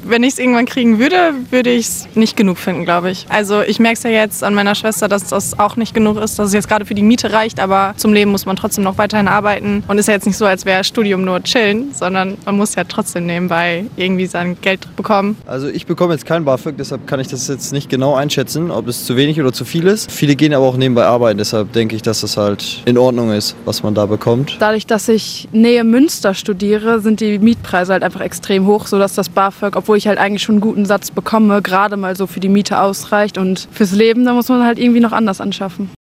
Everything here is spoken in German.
Wenn ich es irgendwann kriegen würde, würde ich es nicht genug finden, glaube ich. Also ich merke es ja jetzt an meiner Schwester, dass das auch nicht genug ist, dass es jetzt gerade für die Miete reicht, aber zum Leben muss man trotzdem noch weiterhin arbeiten. Und ist ja jetzt nicht so, als wäre Studium nur chillen, sondern man muss ja trotzdem nebenbei irgendwie sein Geld bekommen. Also ich bekomme jetzt kein BAföG, deshalb kann ich das jetzt nicht genau einschätzen, ob es zu wenig oder zu viel ist. Viele gehen aber auch nebenbei arbeiten, deshalb denke ich, dass das halt in Ordnung ist, was man da bekommt. Dadurch, dass ich Nähe Münster studiere, sind die Mietpreise halt einfach extrem hoch, sodass das BAföG, obwohl ich halt eigentlich schon einen guten Satz bekomme, gerade mal so für die Miete ausreicht. Und fürs Leben, da muss man halt irgendwie noch anders anschaffen.